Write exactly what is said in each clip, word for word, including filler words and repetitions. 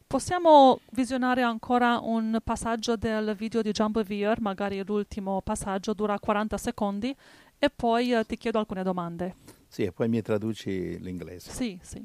Possiamo visionare ancora un passaggio del video di John Bevere, magari l'ultimo passaggio, dura quaranta secondi, e poi eh, ti chiedo alcune domande. Sì, e poi mi traduci l'inglese. Sì, sì.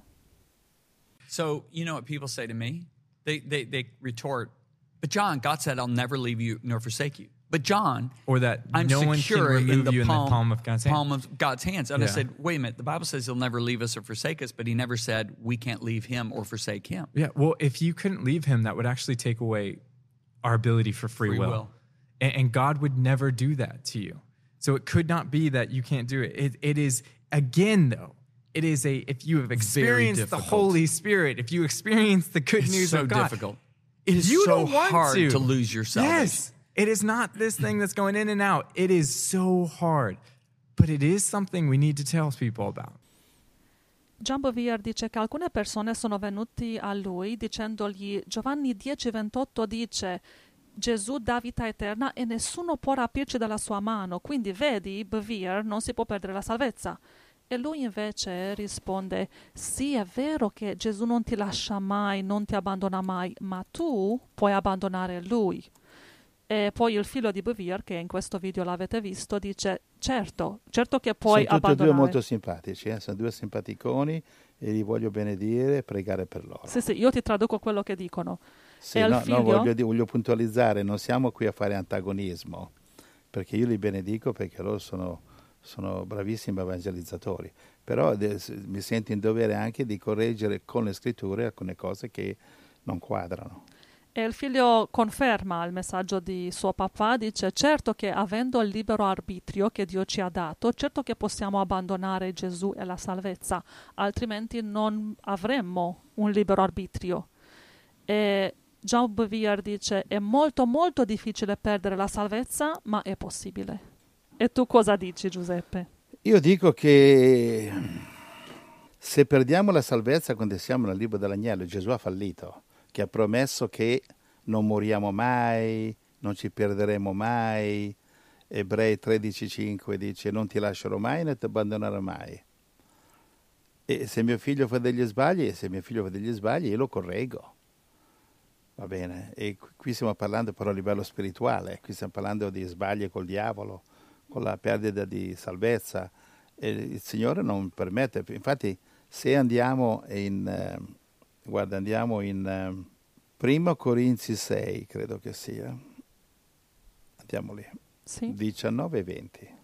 So, you know what people say to me? They, they, they retort, but John, God said, I'll never leave you nor forsake you. But John, Or that I'm no one can secure in remove the you in the palm, palm of God's hand. palm of God's hands. And I Yeah. said, wait a minute, the Bible says he'll never leave us or forsake us, but he never said we can't leave him or forsake him. Yeah, well, if you couldn't leave him, that would actually take away our ability for free, Free will. will. And, and God would never do that to you. So it could not be that you can't do it. It, it is, again, though, it is a, if you have experienced the difficult. Holy Spirit, if you experience the good It's news so of God, difficult. It is you so don't want hard to. to lose your salvation. Yes. It is not this thing that's going in and out. It is so hard. But it is something we need to tell people about. John Bevere dice che alcune persone sono venuti a lui dicendogli Giovanni dieci ventotto dice Gesù dà vita eterna e nessuno può rapirci dalla sua mano, quindi vedi, Bevere, non si può perdere la salvezza. E lui invece risponde sì, è vero che Gesù non ti lascia mai, non ti abbandona mai, ma tu puoi abbandonare lui. E poi il figlio di Bevere, che in questo video l'avete visto, dice certo, certo che puoi Sono tutti e abbandonare. due molto simpatici, eh? Sono due simpaticoni e li voglio benedire e pregare per loro. Sì, sì, io ti traduco quello che dicono. Sì, E al no, figlio? no, voglio, di- voglio puntualizzare, non siamo qui a fare antagonismo, perché io li benedico perché loro sono, sono bravissimi evangelizzatori, però de- s- mi sento in dovere anche di correggere con le scritture alcune cose che non quadrano. E il figlio conferma il messaggio di suo papà, dice certo che avendo il libero arbitrio che Dio ci ha dato, certo che possiamo abbandonare Gesù e la salvezza, altrimenti non avremmo un libero arbitrio. E John Bevere dice è molto molto difficile perdere la salvezza, ma è possibile. E tu cosa dici, Giuseppe? Io dico che se perdiamo la salvezza quando siamo nel libro dell'agnello, Gesù ha fallito, che ha promesso che non moriamo mai, non ci perderemo mai. Ebrei tredici cinque dice non ti lascerò mai né ti abbandonerò mai. E se mio figlio fa degli sbagli, se mio figlio fa degli sbagli, io lo correggo. Va bene? E qui stiamo parlando però a livello spirituale, qui stiamo parlando di sbagli col diavolo, con la perdita di salvezza. E il Signore non permette. Infatti se andiamo in... Eh, guarda, andiamo in eh, Primo Corinzi sei, credo che sia. Andiamo lì. Sì. diciannove e venti.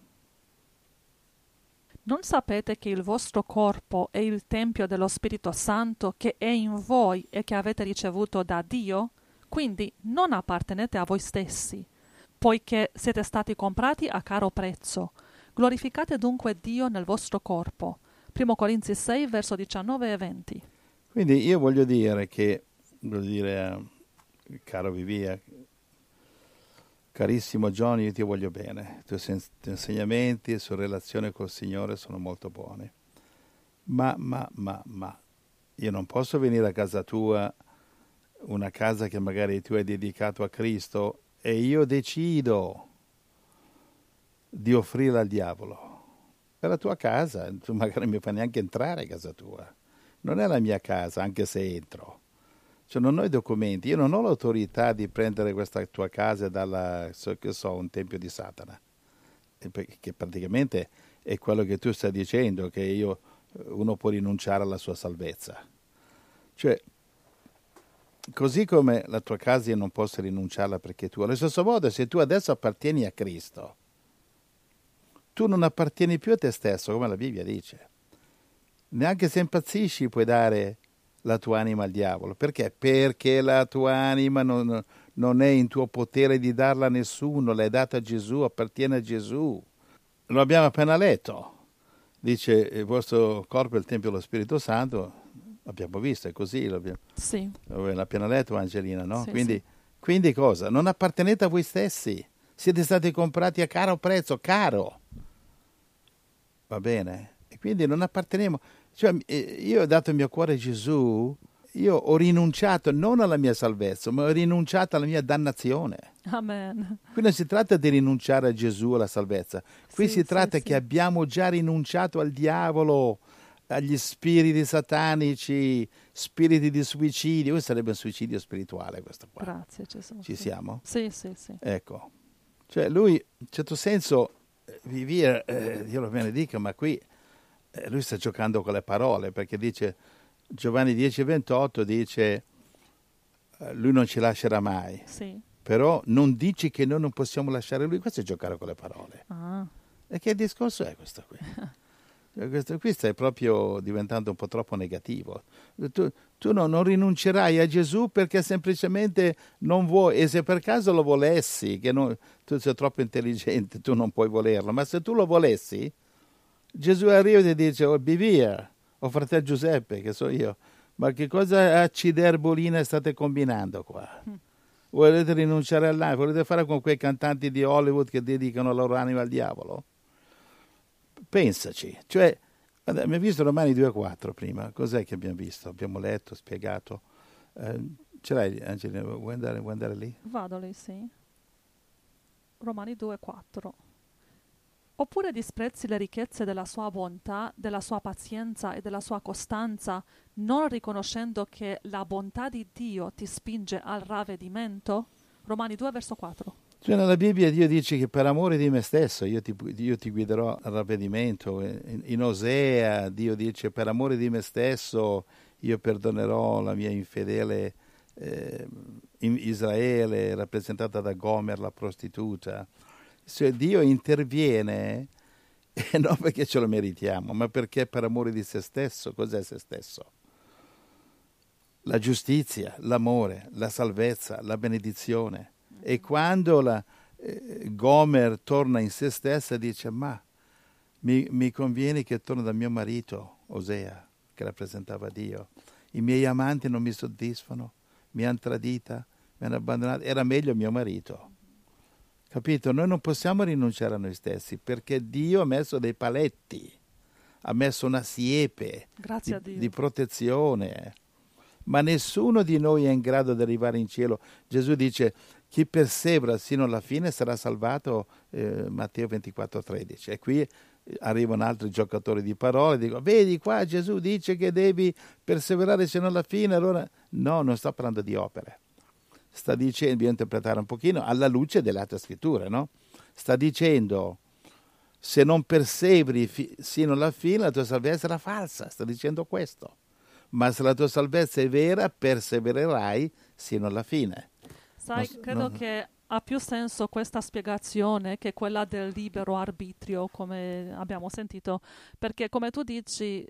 Non sapete che il vostro corpo è il tempio dello Spirito Santo che è in voi e che avete ricevuto da Dio? Quindi non appartenete a voi stessi, poiché siete stati comprati a caro prezzo. Glorificate dunque Dio nel vostro corpo. Primo Corinzi sei, verso diciannove e venti. Quindi io voglio dire che, voglio dire, eh, caro Vivia, carissimo John, io ti voglio bene. I tuoi sen- tuoi insegnamenti su relazione col Signore sono molto buoni. Ma, ma, ma, ma, io non posso venire a casa tua, una casa che magari tu hai dedicato a Cristo, e io decido di offrirla al diavolo. È la tua casa, tu magari non mi fai neanche entrare a casa tua. Non è la mia casa, anche se entro. Cioè non ho i documenti, io non ho l'autorità di prendere questa tua casa dalla, so, che so, un tempio di Satana. Che praticamente è quello che tu stai dicendo, che io, uno può rinunciare alla sua salvezza. Cioè, così come la tua casa io non posso rinunciarla perché tu. Allo stesso modo, se tu adesso appartieni a Cristo, tu non appartieni più a te stesso, come la Bibbia dice. Neanche se impazzisci puoi dare la tua anima al diavolo. Perché? Perché la tua anima non, non è in tuo potere di darla a nessuno, l'hai data a Gesù, appartiene a Gesù. Lo abbiamo appena letto. Dice il vostro corpo è il Tempio dello Spirito Santo. L'abbiamo visto, è così. L'abbiamo, Sì. l'ha appena letto Angelina, no? Sì, quindi, sì. quindi cosa? Non appartenete a voi stessi. Siete stati comprati a caro prezzo, caro. Va bene? E quindi non apparteniamo. Cioè, io ho dato il mio cuore a Gesù, io ho rinunciato non alla mia salvezza, ma ho rinunciato alla mia dannazione. Amen. Qui non si tratta di rinunciare a Gesù alla salvezza, qui Sì, si tratta sì, che sì. abbiamo già rinunciato al diavolo, agli spiriti satanici, spiriti di suicidio. Questo sarebbe un suicidio spirituale, questo qua. Grazie Gesù. Ci sì. siamo? Sì, sì, sì. Ecco. Cioè lui, in un certo senso, vivia, eh, Dio lo benedica, ma qui eh, lui sta giocando con le parole, perché dice, Giovanni dieci ventotto dice, eh, lui non ci lascerà mai. Sì. Però non dici che noi non possiamo lasciare lui. Questo è giocare con le parole. Ah. E che discorso è questo qui? Cioè, questo qui stai proprio diventando un po' troppo negativo. Tu, tu no, non rinuncerai a Gesù perché semplicemente non vuoi, e se per caso lo volessi, che non, tu sei troppo intelligente, tu non puoi volerlo, ma se tu lo volessi, Gesù arriva e ti dice, oh, be via, o fratello Giuseppe, che so io, ma che cosa a ciderbolina state combinando qua? Mm. Volete rinunciare all'anima? Volete fare con quei cantanti di Hollywood che dedicano la loro anima al diavolo? Pensaci. Cioè, abbiamo visto Romani due quattro prima. Cos'è che abbiamo visto? Abbiamo letto, spiegato. Eh, ce l'hai, Angelina? Vuoi andare, vuoi andare lì? Vado lì, sì. Romani due quattro. Oppure disprezzi le ricchezze della sua bontà, della sua pazienza e della sua costanza, non riconoscendo che la bontà di Dio ti spinge al ravvedimento? Romani due, verso quattro. Cioè nella Bibbia Dio dice che per amore di me stesso io ti, io ti guiderò al ravvedimento. In, in Osea Dio dice per amore di me stesso io perdonerò la mia infedele eh, in Israele, rappresentata da Gomer, la prostituta. Cioè Dio interviene e non perché ce lo meritiamo, ma perché per amore di se stesso. Cos'è se stesso? La giustizia, l'amore, la salvezza, la benedizione. E quando la, eh, Gomer torna in se stessa dice ma mi, mi conviene che torno da mio marito, Osea, che rappresentava Dio. I miei amanti non mi soddisfano, mi hanno tradita, mi hanno abbandonato. Era meglio mio marito. Capito? Noi non possiamo rinunciare a noi stessi perché Dio ha messo dei paletti, ha messo una siepe Grazie di, a Dio. di protezione. Ma nessuno di noi è in grado di arrivare in cielo. Gesù dice chi persevera sino alla fine sarà salvato, eh, Matteo ventiquattro tredici. E qui arrivano altri giocatori di parole e dicono vedi qua Gesù dice che devi perseverare sino alla fine. Allora no, non sto parlando di opere. Sta dicendo, bisogna interpretare un pochino alla luce delle altre scritture, no? Sta dicendo se non perseveri fi- sino alla fine la tua salvezza sarà falsa. Sta dicendo questo. Ma se la tua salvezza è vera, persevererai sino alla fine. Sai, non, credo non... che ha più senso questa spiegazione che quella del libero arbitrio, come abbiamo sentito, perché come tu dici,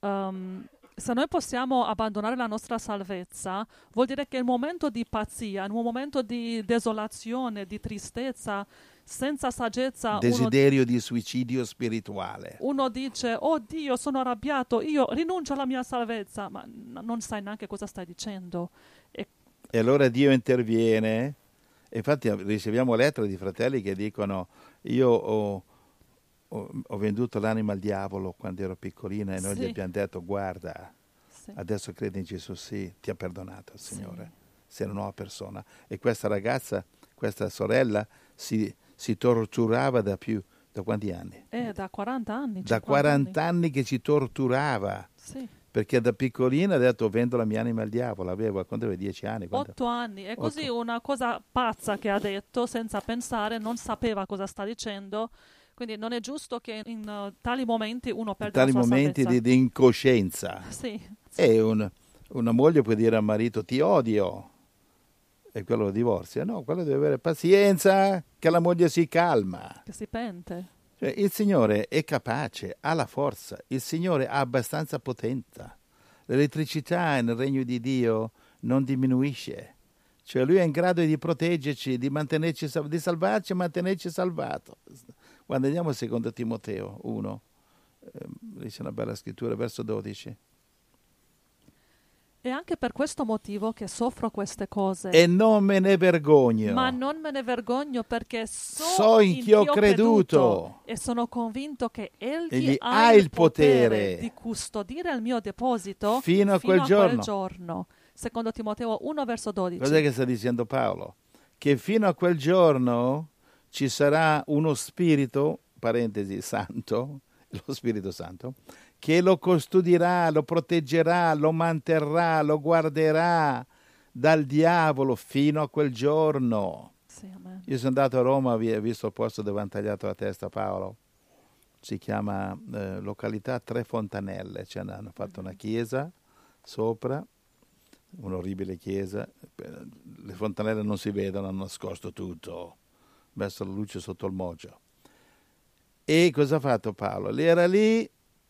um, se noi possiamo abbandonare la nostra salvezza, vuol dire che il momento di pazzia, in un momento di desolazione, di tristezza, senza saggezza, desiderio uno, di suicidio spirituale. Uno dice, oh Dio, sono arrabbiato, io rinuncio alla mia salvezza, ma n- non sai neanche cosa stai dicendo. E, e allora Dio interviene. Infatti riceviamo lettere di fratelli che dicono, io ho, ho, ho venduto l'anima al diavolo quando ero piccolina e noi sì. gli abbiamo detto, guarda, sì. adesso credi in Gesù, sì, ti ha perdonato il Signore, sì. sei una nuova persona. E questa ragazza, questa sorella, si... si torturava da più, da quanti anni? Eh, da quaranta anni. Da quaranta anni. anni che ci torturava. Sì. Perché da piccolina ha detto vendo la mia anima al diavolo, aveva quando aveva dieci anni. Quando... Otto anni, e così Otto. Una cosa pazza che ha detto, senza pensare, non sapeva cosa sta dicendo, quindi non è giusto che in uh, tali momenti uno perda in tali la sua momenti salvezza. di, di incoscienza. Sì. sì. E un, una moglie può dire al marito ti odio, e quello lo divorzia. No, quello deve avere pazienza, che la moglie si calma. Che si pente. Cioè, il Signore è capace, ha la forza, il Signore ha abbastanza potenza. L'elettricità nel regno di Dio non diminuisce. Cioè Lui è in grado di proteggerci, di mantenerci, di salvarci e mantenerci salvato. Quando andiamo a secondo Timoteo uno, eh, dice una bella scrittura, verso dodici. È anche per questo motivo che soffro queste cose. E non me ne vergogno. Ma non me ne vergogno perché so, so in chi ho creduto. creduto e sono convinto che Egli, Egli ha, ha il il potere, potere di custodire il mio deposito fino a quel a giorno. quel giorno. Secondo Timoteo uno, verso dodici. Cos'è che sta dicendo Paolo? Che fino a quel giorno ci sarà uno spirito, parentesi, santo, lo Spirito Santo, che lo custodirà, lo proteggerà, lo manterrà, lo guarderà dal diavolo fino a quel giorno. Sì, amen. Io sono andato a Roma, ho visto il posto dove hanno tagliato la testa a Paolo. Si chiama eh, località Tre Fontanelle, cioè hanno fatto una chiesa sopra, un'orribile chiesa, le fontanelle non si vedono, hanno nascosto tutto, messo la luce sotto il moggio. E cosa ha fatto Paolo? Lì era lì,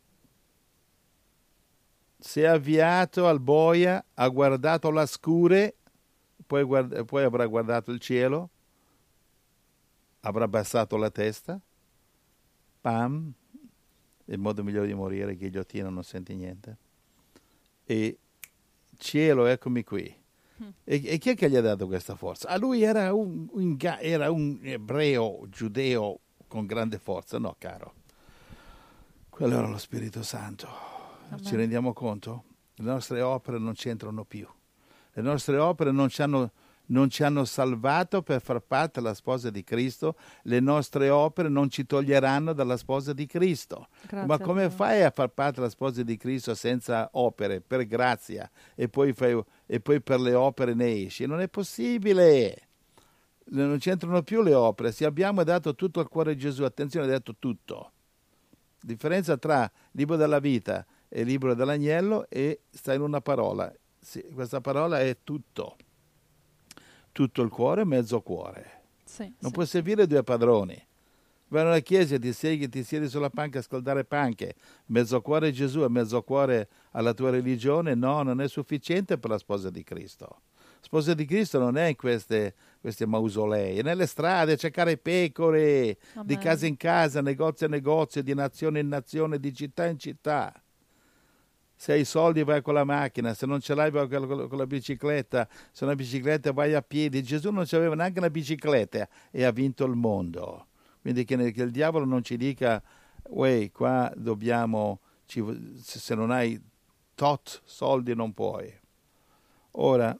si è avviato al boia, ha guardato la scure, poi, guarda, poi avrà guardato il cielo, avrà abbassato la testa, pam, il modo migliore di morire, ghigliottina, non senti niente. E cielo, eccomi qui. Mm. E, e chi è che gli ha dato questa forza? A lui era un, un, era un ebreo, giudeo con grande forza. No, caro. Quello era lo Spirito Santo. Amen. Ci rendiamo conto? Le nostre opere non c'entrano più. Le nostre opere non ci hanno... non ci hanno salvato per far parte della sposa di Cristo, le nostre opere non ci toglieranno dalla sposa di Cristo. Grazie. Ma come fai a far parte della sposa di Cristo senza opere, per grazia, e poi, fai, e poi per le opere ne esci? Non è possibile, non c'entrano più le opere. Se abbiamo dato tutto al cuore di Gesù, attenzione, ha detto tutto. Differenza tra il libro della vita e il libro dell'agnello e sta in una parola. Sì, questa parola è tutto. Tutto il cuore, mezzo cuore. Sì, non sì, puoi servire due padroni. Vai alla chiesa, ti siedi, ti siedi sulla panca a scaldare panche. Mezzo cuore Gesù e mezzo cuore alla tua religione, no, non è sufficiente per la sposa di Cristo. Sposa di Cristo non è in queste, queste mausolei, è nelle strade a cercare pecore, Amen. Di casa in casa, negozio a negozio, di nazione in nazione, di città in città. Se hai soldi vai con la macchina, se non ce l'hai vai con la bicicletta, se una bicicletta vai a piedi. Gesù non aveva neanche una bicicletta e ha vinto il mondo. Quindi che, che il diavolo non ci dica, uè, qua dobbiamo, ci, se non hai tot soldi non puoi. Ora,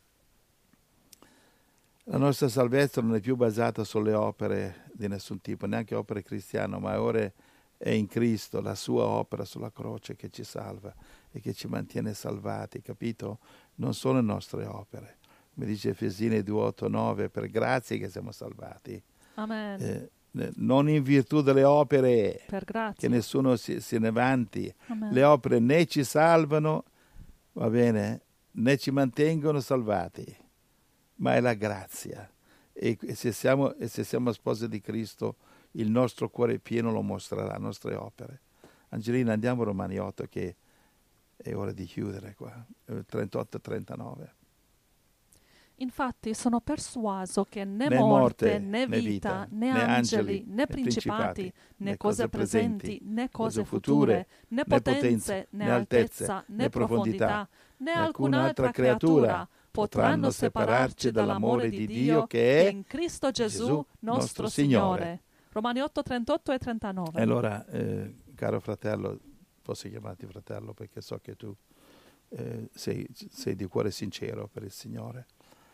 la nostra salvezza non è più basata sulle opere di nessun tipo, neanche opere cristiane, ma ora è in Cristo, la sua opera sulla croce che ci salva e che ci mantiene salvati, capito? Non sono le nostre opere. Come dice Efesini due, otto, nove, per grazie che siamo salvati. Amen. Eh, non in virtù delle opere, per grazie. Che nessuno si, si ne vanti. Amen. Le opere né ci salvano, va bene, né ci mantengono salvati, ma è la grazia. E, e, se siamo, e se siamo spose di Cristo, il nostro cuore pieno lo mostrerà, le nostre opere. Angelina, andiamo a Romani otto che è ora di chiudere qua, trentotto e trentanove. Infatti sono persuaso che né, né morte, morte, né vita, né, né angeli, né principati, né cose presenti, né cose future, né potenze, né altezza, né profondità, né alcun'altra creatura potranno separarci dall'amore di Dio che è in Cristo Gesù nostro Signore. Romani otto, trentotto e trentanove. E allora, eh, caro fratello, posso chiamarti fratello perché so che tu eh, sei, sei di cuore sincero per il Signore.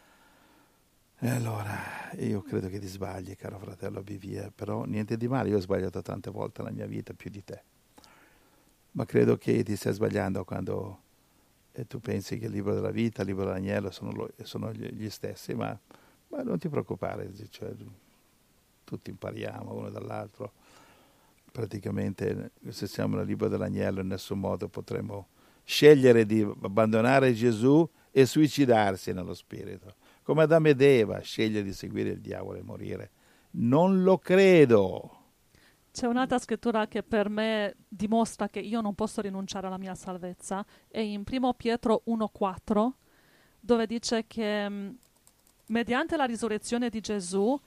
E allora, io credo che ti sbagli, caro fratello, via, però niente di male, io ho sbagliato tante volte nella mia vita, più di te. Ma credo che ti stai sbagliando quando eh, tu pensi che il libro della vita, il libro dell'agnello sono, lo, sono gli, gli stessi, ma, ma non ti preoccupare, cioè, tutti impariamo uno dall'altro. Praticamente se siamo nel libro dell'agnello in nessun modo potremo scegliere di abbandonare Gesù e suicidarsi nello spirito. Come Adamo ed Eva, sceglie di seguire il diavolo e morire. Non lo credo. C'è un'altra scrittura che per me dimostra che io non posso rinunciare alla mia salvezza. È in primo Pietro uno quattro, dove dice che mh, mediante la risurrezione di Gesù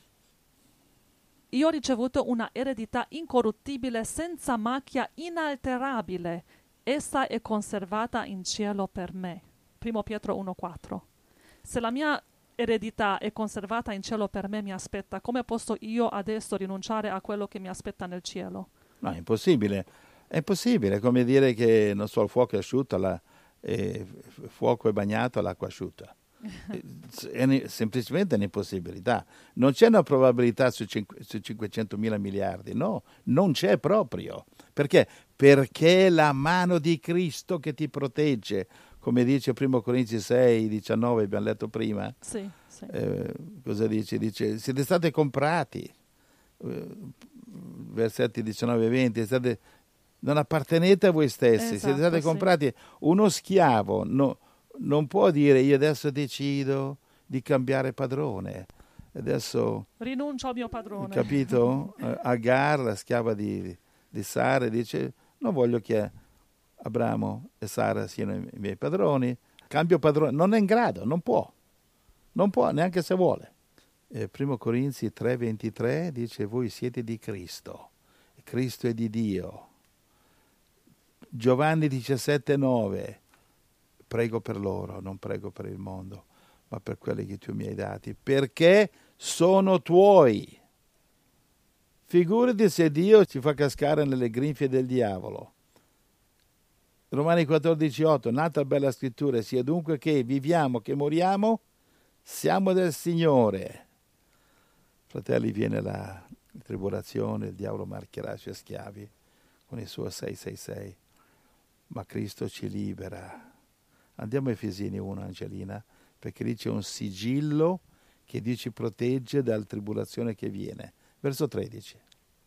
io ho ricevuto una eredità incorruttibile, senza macchia, inalterabile. Essa è conservata in cielo per me. primo Pietro uno quattro. Se la mia eredità è conservata in cielo per me, mi aspetta, come posso io adesso rinunciare a quello che mi aspetta nel cielo? No, è impossibile. È impossibile, è come dire che, non so, il fuoco è asciutto, la, eh, il fuoco è bagnato, l'acqua asciutta. È semplicemente un'impossibilità. Non c'è una probabilità su, cinque, su cinquecentomila miliardi, no, non c'è proprio, Perché? Perché è la mano di Cristo che ti protegge, come dice primo Corinzi sei, diciannove, abbiamo letto prima. Sì, sì. Eh, cosa dice? Dice, siete stati comprati, eh, versetti diciannove e venti, state, non appartenete a voi stessi, Esatto, siete stati sì. comprati. Uno schiavo no, non può dire io adesso decido di cambiare padrone, adesso, Rinuncio al mio padrone. capito? Eh, Agar, la schiava di, di Sara, dice non voglio che Abramo e Sara siano i miei padroni, cambio padrone, non è in grado, non può, non può neanche se vuole. Eh, primo Corinzi tre ventitré dice voi siete di Cristo, Cristo è di Dio. Giovanni diciassette nove, prego per loro, non prego per il mondo, ma per quelli che tu mi hai dati, perché sono tuoi. Figurati se Dio ci fa cascare nelle grinfie del diavolo. Romani quattordici otto, nata bella scrittura, sia dunque che viviamo, che moriamo, siamo del Signore. Fratelli, viene la tribolazione, il diavolo marcherà i suoi schiavi con il suo sei sei sei, ma Cristo ci libera. Andiamo a Efesini uno, Angelina, perché lì c'è un sigillo che Dio ci protegge dalla tribolazione che viene. Verso tredici.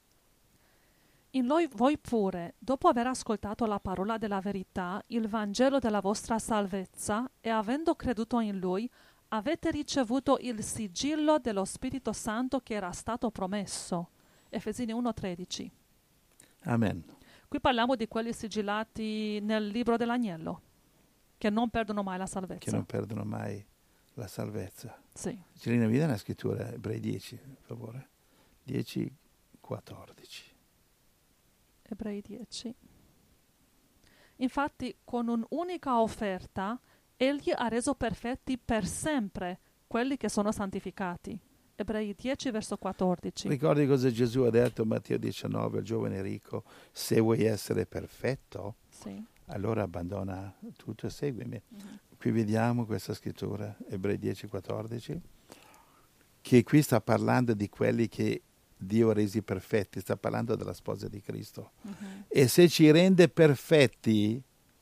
In noi voi pure, dopo aver ascoltato la parola della verità, il Vangelo della vostra salvezza, e avendo creduto in Lui, avete ricevuto il sigillo dello Spirito Santo che era stato promesso. Efesini uno tredici. Amen. Qui parliamo di quelli sigillati nel libro dell'agnello, che non perdono mai la salvezza. Che non perdono mai la salvezza. Sì. Angelina, mi dai una scrittura, Ebrei dieci, per favore? dieci quattordici. Ebrei dieci. Infatti, con un'unica offerta, egli ha reso perfetti per sempre quelli che sono santificati. Ebrei dieci, verso quattordici. Ricordi cosa Gesù ha detto in Matteo diciannove al giovane ricco? Se vuoi essere perfetto, Sì. allora abbandona tutto e seguimi. Mm-hmm. Qui vediamo questa scrittura, Ebrei dieci quattordici, che qui sta parlando di quelli che Dio ha resi perfetti, sta parlando della sposa di Cristo. Mm-hmm. E se ci rende perfetti,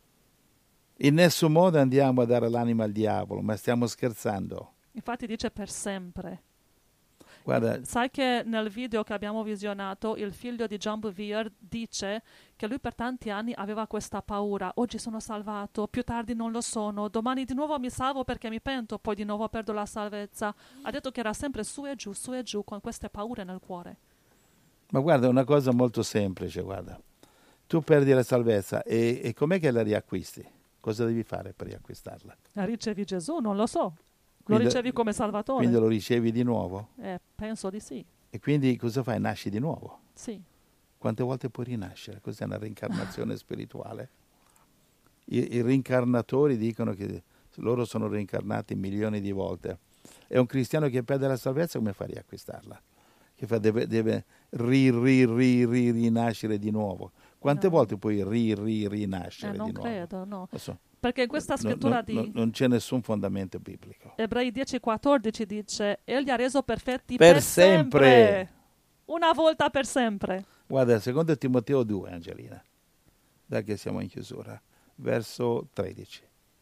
in nessun modo andiamo a dare l'anima al diavolo, ma stiamo scherzando. Infatti dice per sempre. Guarda, Sai che nel video che abbiamo visionato il figlio di John Bevere dice che lui per tanti anni aveva questa paura. Oggi sono salvato, più tardi non lo sono, domani di nuovo mi salvo perché mi pento, poi di nuovo perdo la salvezza. Ha detto che era sempre su e giù, su e giù, con queste paure nel cuore. ma guarda, una cosa molto semplice, guarda. Tu perdi la salvezza e, e com'è che la riacquisti? Cosa devi fare per riacquistarla? La ricevi Gesù? Non lo so. Lo Quindi- ricevi come Salvatore? Quindi lo ricevi di nuovo? Eh, penso di sì. E quindi cosa fai? Nasci di nuovo? Sì. Quante volte puoi rinascere? Cos'è una reincarnazione spirituale? I, I reincarnatori dicono che loro sono reincarnati milioni di volte. E un cristiano che perde la salvezza come fa a riacquistarla? Che fa, deve, deve ri, ri, ri, ri, rinascere di nuovo. Quante No. volte puoi ri, ri, rinascere Eh, non di nuovo? credo, no. Lo so. Perché in questa No, scrittura no, di no, non c'è nessun fondamento biblico. Ebrei dieci quattordici dice egli ha reso perfetti Per per, sempre. Una volta per sempre. Guarda, secondo Timoteo due, Angelina, dai che siamo in chiusura, verso tredici.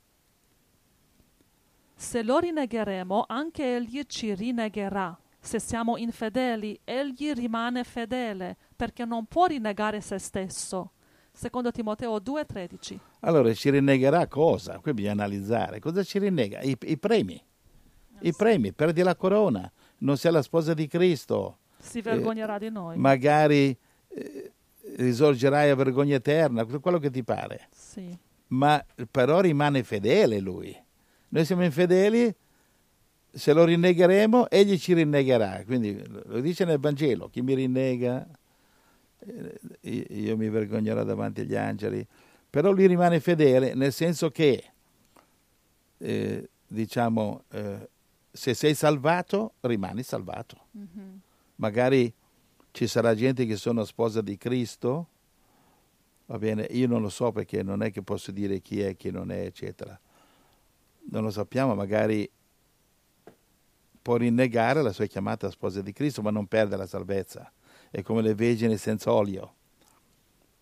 Se lo rinegheremo, anche egli ci rinegherà. Se siamo infedeli, egli rimane fedele, perché non può rinnegare se stesso. Secondo Timoteo due tredici. Allora, ci rinnegherà cosa? Qui bisogna analizzare. Cosa ci rinnega? I, i premi. I premi, perdi la corona, non sei la sposa di Cristo. Si vergognerà di noi. Magari eh, risorgerai a vergogna eterna, quello che ti pare. Sì. Ma però rimane fedele lui. Noi siamo infedeli, se lo rinnegheremo, egli ci rinnegherà. Quindi lo dice nel Vangelo, chi mi rinnega, eh, io mi vergognerò davanti agli angeli. Però lui rimane fedele, nel senso che, eh, diciamo, eh, se sei salvato, rimani salvato. Mm-hmm. Magari ci sarà gente che sono sposa di Cristo, va bene, io non lo so perché non è che posso dire chi è, chi non è, eccetera. Non lo sappiamo, magari può rinnegare la sua chiamata sposa di Cristo, ma non perde la salvezza. È come le vergini senza olio.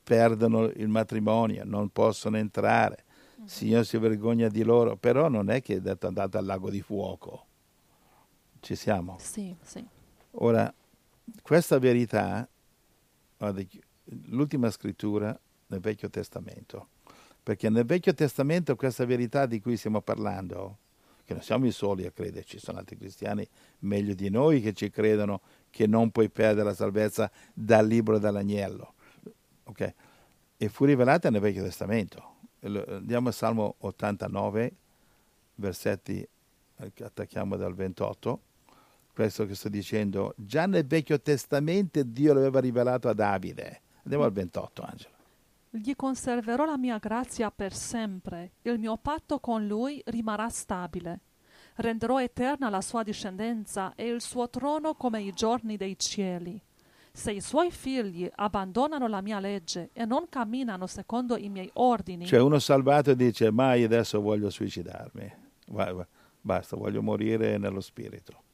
perdono il matrimonio, non possono entrare, il Signore si vergogna di loro, però non è che è detto andate al lago di fuoco. Ci siamo? Sì, sì. Ora, questa verità, guarda, l'ultima scrittura nel Vecchio Testamento, perché nel Vecchio Testamento questa verità di cui stiamo parlando, che non siamo i soli a credere, ci sono altri cristiani meglio di noi che ci credono che non puoi perdere la salvezza dal libro dell'agnello, ok? E fu rivelata nel Vecchio Testamento. Andiamo al Salmo ottantanove, versetti, attacchiamo dal ventotto, questo che sto dicendo, già nel Vecchio Testamento Dio l'aveva rivelato a Davide. Andiamo al ventotto, Angela. Gli conserverò la mia grazia per sempre, il mio patto con lui rimarrà stabile. Renderò eterna la sua discendenza e il suo trono come i giorni dei cieli. Se i suoi figli abbandonano la mia legge e non camminano secondo i miei ordini... Cioè uno salvato dice, ma io adesso voglio suicidarmi, basta, voglio morire nello spirito.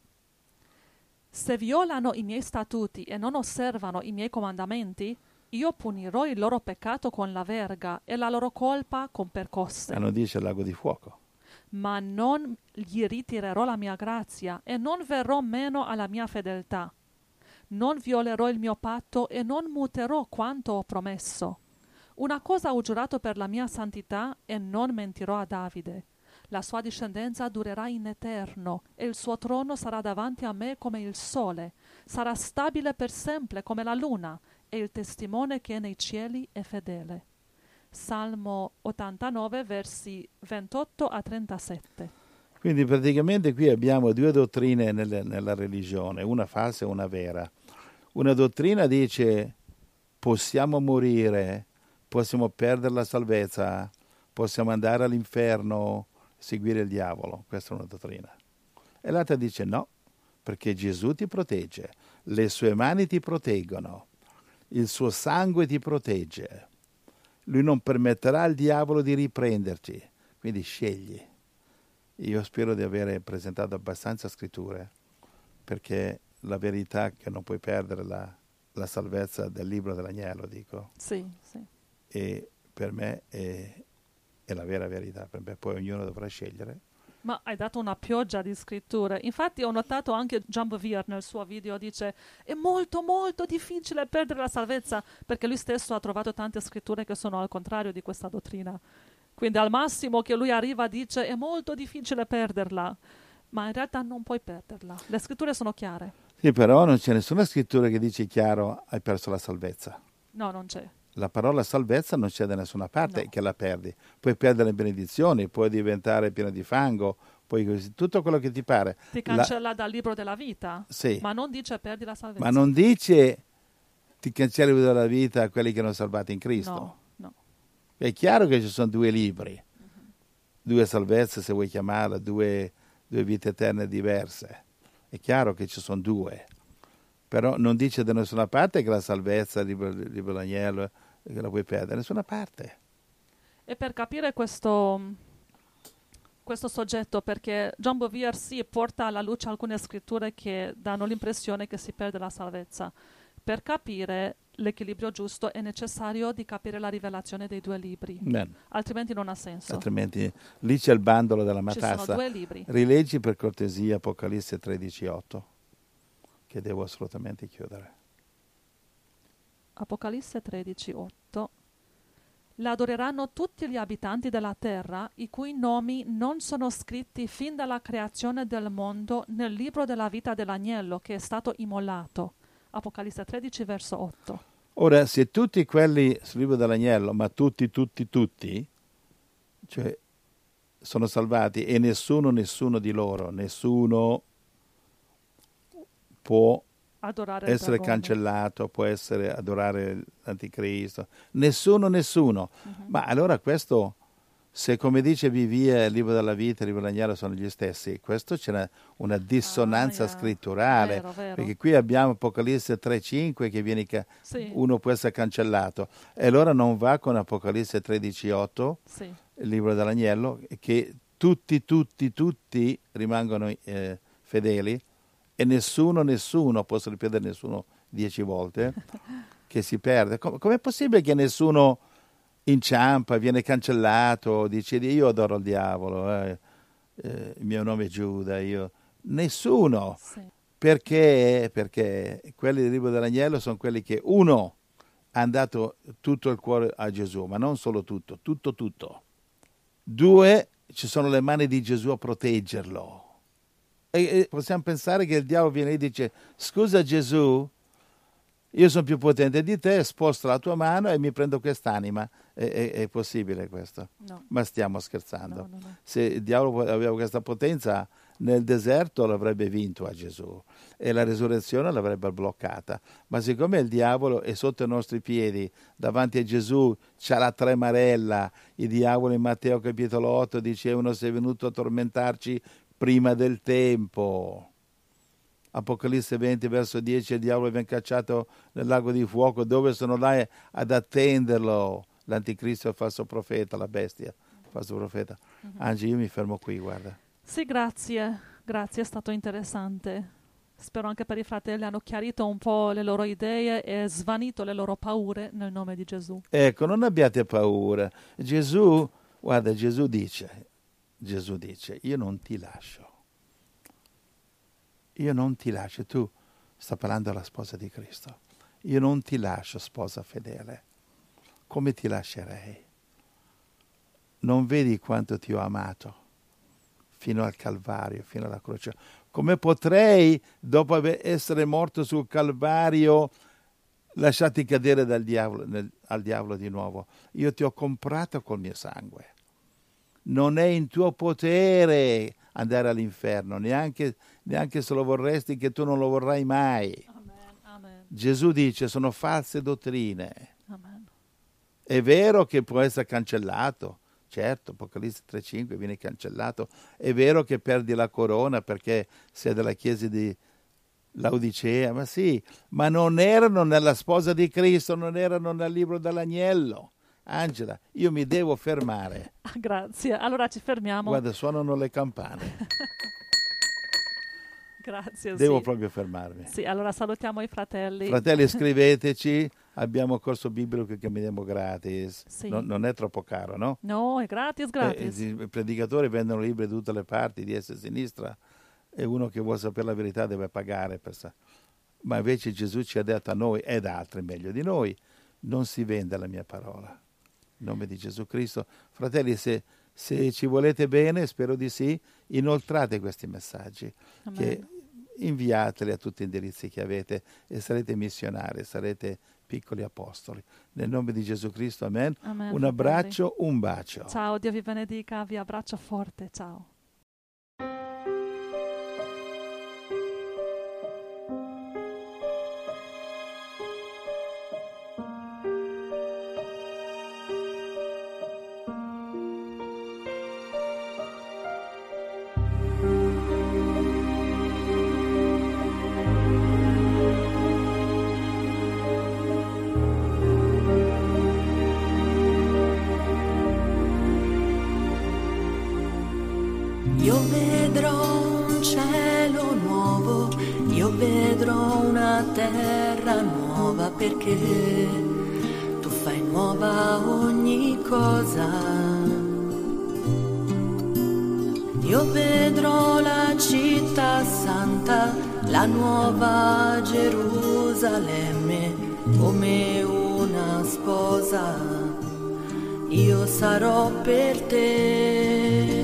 Se violano i miei statuti e non osservano i miei comandamenti, io punirò il loro peccato con la verga e la loro colpa con percosse. Ma non dice lago di fuoco. Ma non gli ritirerò la mia grazia e non verrò meno alla mia fedeltà. Non violerò il mio patto e non muterò quanto ho promesso. Una cosa ho giurato per la mia santità e non mentirò a Davide. La sua discendenza durerà in eterno e il suo trono sarà davanti a me come il sole. Sarà stabile per sempre come la luna e il testimone che è nei cieli è fedele. Salmo ottantanove, versi ventotto a trentasette. Quindi praticamente qui abbiamo due dottrine nelle, nella religione, una falsa e una vera. Una dottrina dice possiamo morire, possiamo perdere la salvezza, possiamo andare all'inferno, seguire il diavolo. Questa è una dottrina. E l'altra dice no, perché Gesù ti protegge, le sue mani ti proteggono, il suo sangue ti protegge. Lui non permetterà al diavolo di riprenderti, quindi scegli. Io spero di aver presentato abbastanza scritture, perché la verità che non puoi perdere la, la salvezza del libro dell'agnello, dico. Sì, sì. E per me è, è la vera verità, per me poi ognuno dovrà scegliere. Ma hai dato una pioggia di scritture. Infatti ho notato anche John Bevere nel suo video, dice è molto molto difficile perdere la salvezza, perché lui stesso ha trovato tante scritture che sono al contrario di questa dottrina. Quindi al massimo che lui arriva dice è molto difficile perderla, ma in realtà non puoi perderla. Le scritture sono chiare. Sì, però non c'è nessuna scrittura che dice chiaro hai perso la salvezza. No, non c'è. La parola salvezza non c'è da nessuna parte No. che la perdi. Puoi perdere le benedizioni, puoi diventare pieno di fango, puoi così, tutto quello che ti pare. Ti cancella la... dal libro della vita, sì. ma non dice perdi la salvezza. Ma non dice ti cancelli dalla vita a quelli che non sono salvati in Cristo. No, no. È chiaro che ci sono due libri, uh-huh. due salvezze se vuoi chiamarle, due, due vite eterne diverse. È chiaro che ci sono due. Però non dice da nessuna parte che la salvezza, il libro, il libro dell'agnello, che la puoi perdere, da nessuna parte. E per capire questo, questo soggetto, perché John Bevere sì porta alla luce alcune scritture che danno l'impressione che si perde la salvezza. Per capire l'equilibrio giusto è necessario di capire la rivelazione dei due libri. Bene. Altrimenti non ha senso. Altrimenti lì c'è il bandolo della Ci matassa. sono due libri. Rileggi per cortesia Apocalisse tredici otto, che devo assolutamente chiudere. Apocalisse tredici otto. L'adoreranno tutti gli abitanti della terra, i cui nomi non sono scritti fin dalla creazione del mondo nel libro della vita dell'agnello che è stato immolato. Apocalisse tredici, verso otto. Ora, se tutti quelli sul libro dell'agnello, ma tutti, tutti, tutti, cioè sono salvati e nessuno, nessuno di loro, nessuno può Adorare essere cancellato, può essere adorare l'anticristo, nessuno, nessuno. Uh-huh. Ma allora questo, se come dice Vivia il libro della vita, il libro dell'agnello sono gli stessi, questo c'è una, una dissonanza ah, yeah. scritturale, vero, vero. Perché qui abbiamo Apocalisse tre cinque che viene ca- sì. uno può essere cancellato, e allora non va con Apocalisse tredici otto, sì. il libro dell'agnello, che tutti, tutti, tutti rimangono eh, fedeli, e nessuno, nessuno, posso ripetere nessuno dieci volte, che si perde. Com- com'è possibile che nessuno inciampa, viene cancellato, dice io adoro il diavolo, eh, eh, il mio nome è Giuda, io... Nessuno. Sì. Perché? Perché quelli del libro dell'agnello sono quelli che, uno, hanno dato tutto il cuore a Gesù, ma non solo tutto, tutto, tutto. Due, ci sono le mani di Gesù a proteggerlo. E, e possiamo pensare che il diavolo viene e dice, scusa Gesù, io sono più potente di te, sposto la tua mano e mi prendo quest'anima. È, è, è possibile questo? No. Ma stiamo scherzando. No, no, no. Se il diavolo aveva questa potenza, nel deserto l'avrebbe vinto a Gesù e la risurrezione l'avrebbe bloccata. Ma siccome il diavolo è sotto i nostri piedi, davanti a Gesù c'ha la tremarella, il diavolo in Matteo capitolo otto dicevano sei venuto a tormentarci prima del tempo. Apocalisse venti verso dieci, il diavolo viene cacciato nel lago di fuoco, dove sono là ad attenderlo l'anticristo, il falso profeta, la bestia, il falso profeta. Uh-huh. Angie, io mi fermo qui, guarda. Sì, grazie, grazie, è stato interessante. Spero anche per i fratelli hanno chiarito un po' le loro idee e svanito le loro paure nel nome di Gesù. Ecco, non abbiate paura. Gesù, guarda, Gesù dice, Gesù dice, io non ti lascio. Io non ti lascio. Tu, sta parlando alla sposa di Cristo. Io non ti lascio, sposa fedele. Come ti lascerei? Non vedi quanto ti ho amato? Fino al Calvario, fino alla croce. Come potrei, dopo essere morto sul Calvario, lasciarti cadere dal diavolo, nel, al diavolo di nuovo? Io ti ho comprato col mio sangue. Non è in tuo potere andare all'inferno, neanche, neanche se lo vorresti, che tu non lo vorrai mai. Amen, amen. Gesù dice, sono false dottrine. Amen. È vero che può essere cancellato. Certo, Apocalisse tre cinque viene cancellato. È vero che perdi la corona perché sei della chiesa di Laodicea, ma sì, ma non erano nella sposa di Cristo, non erano nel libro dell'agnello. Angela, io mi devo fermare. Ah, grazie, allora ci fermiamo. Guarda, suonano le campane. Grazie, Devo sì. proprio fermarmi. Sì, allora salutiamo i fratelli. Fratelli, scriveteci. Abbiamo corso biblico che camminiamo gratis. Sì. No, non è troppo caro, no? No, è gratis, gratis. Eh, I predicatori vendono libri da tutte le parti, di destra e sinistra, e uno che vuole sapere la verità deve pagare. Per sa- Ma invece Gesù ci ha detto a noi ed altri meglio di noi, non si vende la mia parola. In nome di Gesù Cristo. Fratelli, se, se ci volete bene, spero di sì, inoltrate questi messaggi. Amen. Che inviateli a tutti gli indirizzi che avete e sarete missionari, sarete piccoli apostoli. Nel nome di Gesù Cristo, amen. Amen, Un fratelli. abbraccio, un bacio. Ciao, Dio vi benedica, vi abbraccio forte, ciao. Io vedrò un cielo nuovo, io vedrò una terra nuova, perché tu fai nuova ogni cosa. Io vedrò la città santa, la nuova Gerusalemme, come una sposa. Io sarò per te.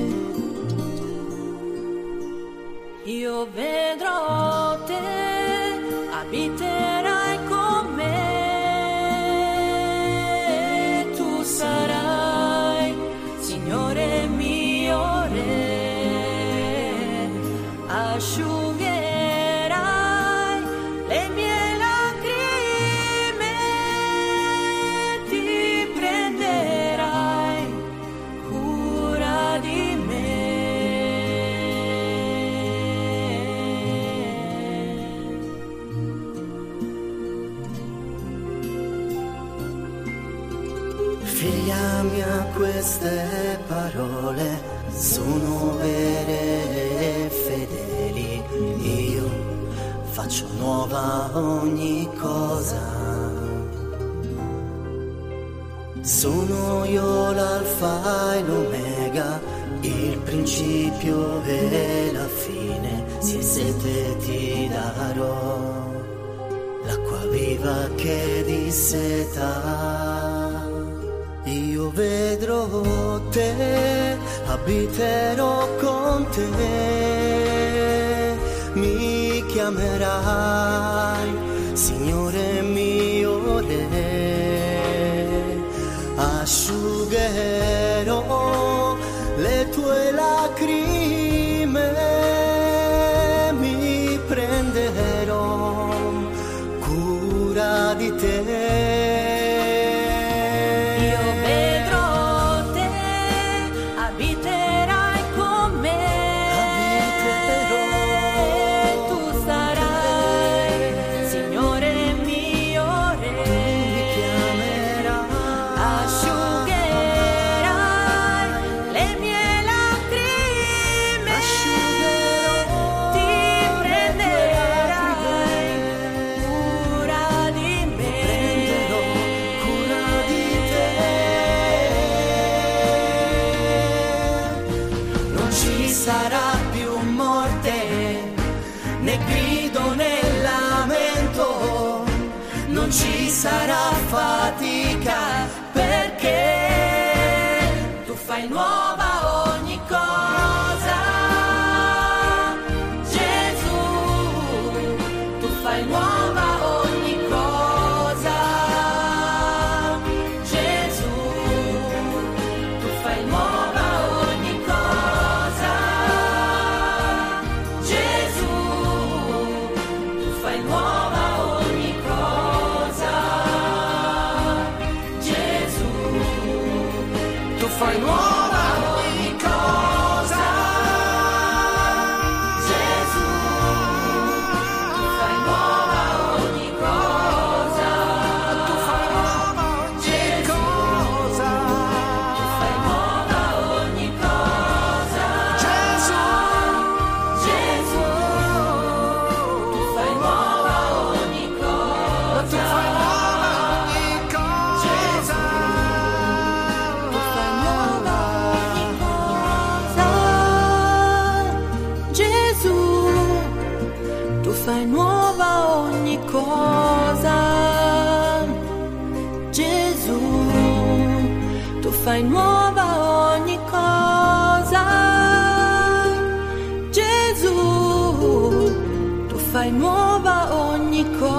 Io vedrò te, abiterai con me, tu sarai, Signore mio Re, asciugherai le mie lacrime, ti prenderai cura di me. Figlia mia, queste parole sono vere e fedeli. Io faccio nuova ogni cosa. Sono io l'alfa e l'omega, il principio e la fine. Se hai sete ti darò l'acqua viva che disseta. Io vedrò te, abiterò con te, mi chiamerai Signore mio Re, asciugherò le tue lacrime, mi prenderò cura di te. Sarà fatica perché tu fai nuova ogni cosa, Gesù, tu fai nuova ogni cosa, Gesù, tu fai nuova ogni cosa, Gesù, tu fai nuova ogni cosa. Fai nuova ogni cosa, Gesù, tu fai nuova ogni cosa, tu fai nuova ogni cosa, tu fai nuova ogni cosa, Gesù, Gesù, tu fai nuova ogni cosa, tu fai nuova ogni cosa, fai nuova ogni cosa, Gesù, tu fai nuova ogni cosa, Gesù, tu fai nuova ogni cosa.